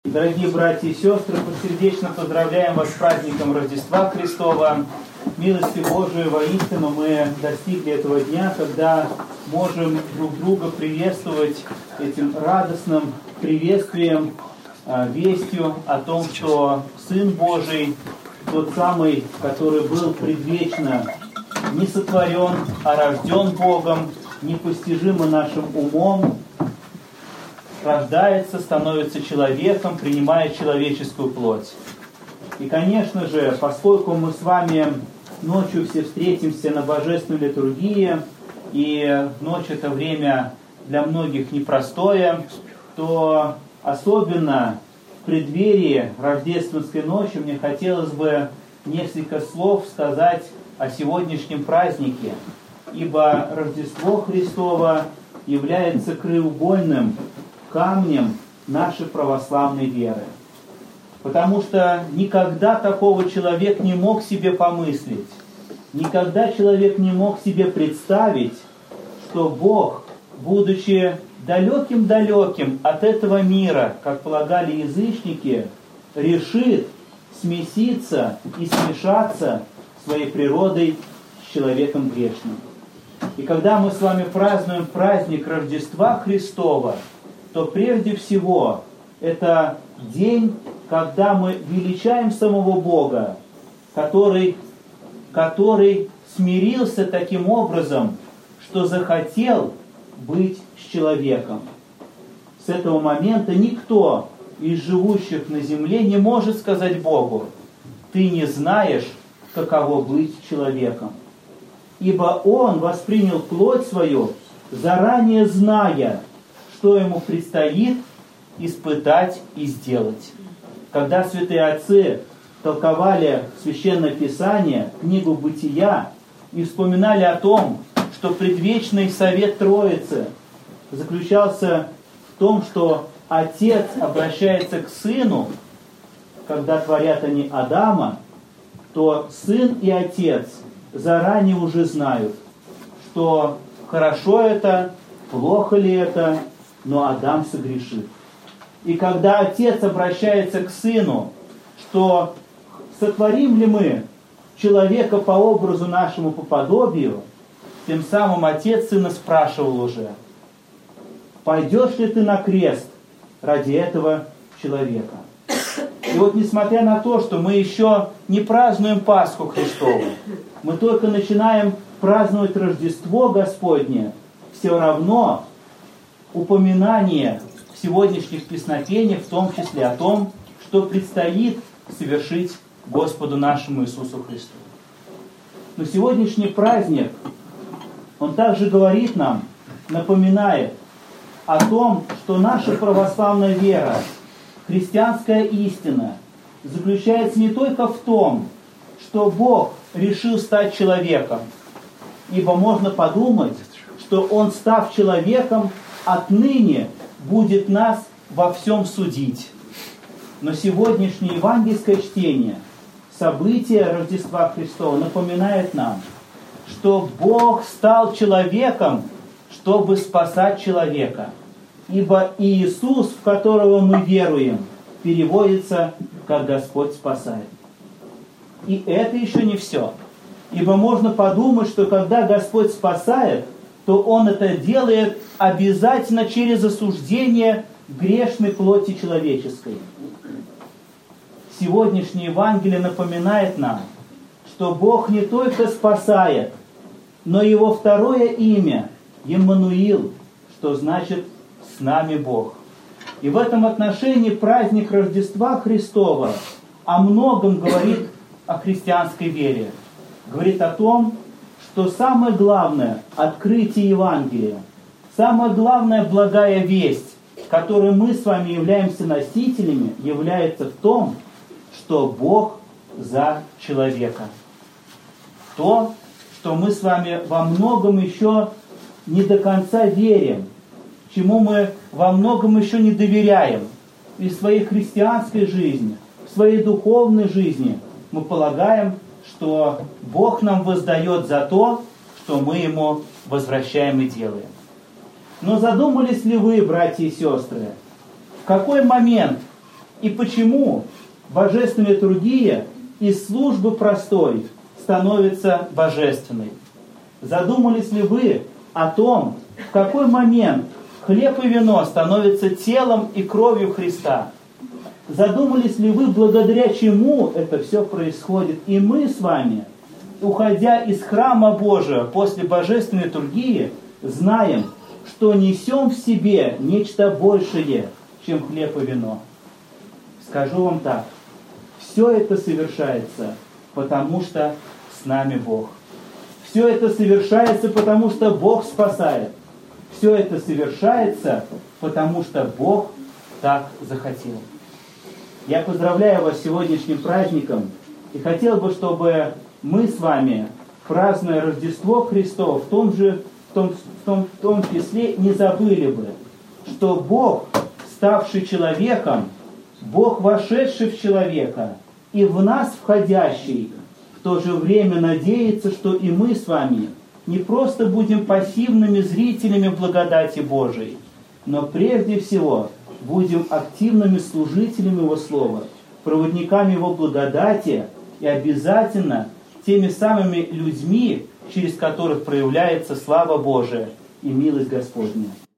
Дорогие братья и сестры, сердечно поздравляем вас с праздником Рождества Христова. Милости Божией, воистину мы достигли этого дня, когда можем друг друга приветствовать этим радостным приветствием, вестью о том, что Сын Божий, тот самый, который был предвечно не сотворен, а рожден Богом, непостижимо нашим умом, рождается, становится человеком, принимает человеческую плоть. И, конечно же, поскольку мы с вами ночью все встретимся на Божественной литургии, и ночь это время для многих непростое, то особенно в преддверии Рождественской ночи мне хотелось бы несколько слов сказать о сегодняшнем празднике, ибо Рождество Христово является краеугольным камнем нашей православной веры. Потому что никогда такого человек не мог себе помыслить, никогда человек не мог себе представить, что Бог, будучи далеким-далеким от этого мира, как полагали язычники, решит смеситься и смешаться своей природой с человеком грешным. И когда мы с вами празднуем праздник Рождества Христова, то прежде всего это день, когда мы величаем самого Бога, который смирился таким образом, что захотел быть с человеком. С этого момента никто из живущих на земле не может сказать Богу: «Ты не знаешь, каково быть человеком». Ибо Он воспринял плоть свою, заранее зная, что ему предстоит испытать и сделать. Когда святые отцы толковали Священное Писание, книгу Бытия, и вспоминали о том, что предвечный совет Троицы заключался в том, что Отец обращается к Сыну, когда творят они Адама, то Сын и Отец заранее уже знают, что хорошо это, плохо ли это, но Адам согрешит. И когда Отец обращается к Сыну, что сотворим ли мы человека по образу нашему, по подобию, тем самым Отец Сына спрашивал уже: пойдешь ли ты на крест ради этого человека? И вот несмотря на то, что мы еще не празднуем Пасху Христову, мы только начинаем праздновать Рождество Господне, все равно упоминание в сегодняшних песнопениях, в том числе о том, что предстоит совершить Господу нашему Иисусу Христу. Но сегодняшний праздник, он также говорит нам, напоминает о том, что наша православная вера, христианская истина, заключается не только в том, что Бог решил стать человеком, ибо можно подумать, что Он, став человеком, отныне будет нас во всем судить. Но сегодняшнее евангельское чтение, событие Рождества Христова напоминает нам, что Бог стал человеком, чтобы спасать человека. Ибо Иисус, в которого мы веруем, переводится как Господь спасает. И это еще не все. Ибо можно подумать, что когда Господь спасает, то Он это делает обязательно через осуждение грешной плоти человеческой. Сегодняшнее Евангелие напоминает нам, что Бог не только спасает, но Его второе имя – Еммануил, что значит «с нами Бог». И в этом отношении праздник Рождества Христова о многом говорит о христианской вере. Говорит о том, что самое главное открытие Евангелия, самая главная благая весть, которой мы с вами являемся носителями, является в том, что Бог за человека. То, что мы с вами во многом еще не до конца верим, чему мы во многом еще не доверяем. И в своей христианской жизни, в своей духовной жизни мы полагаем, что Бог нам воздает за то, что мы Ему возвращаем и делаем. Но задумались ли вы, братья и сестры, в какой момент И почему божественная литургия из службы простой становится божественной? Задумались ли вы о том, в какой момент хлеб и вино становятся телом и кровью Христа? Задумались ли вы, благодаря чему это все происходит? И мы с вами, уходя из храма Божия после божественной литургии, знаем, что несем в себе нечто большее, чем хлеб и вино. Скажу вам так, все это совершается, потому что с нами Бог. Все это совершается, потому что Бог спасает. Все это совершается, потому что Бог так захотел. Я поздравляю вас с сегодняшним праздником и хотел бы, чтобы мы с вами, празднуя Рождество Христово, в том числе не забыли бы, что Бог, ставший человеком, Бог, вошедший в человека и в нас входящий, в то же время надеется, что и мы с вами не просто будем пассивными зрителями благодати Божией, но прежде всего будем активными служителями Его Слова, проводниками Его благодати и обязательно теми самыми людьми, через которых проявляется слава Божия и милость Господня.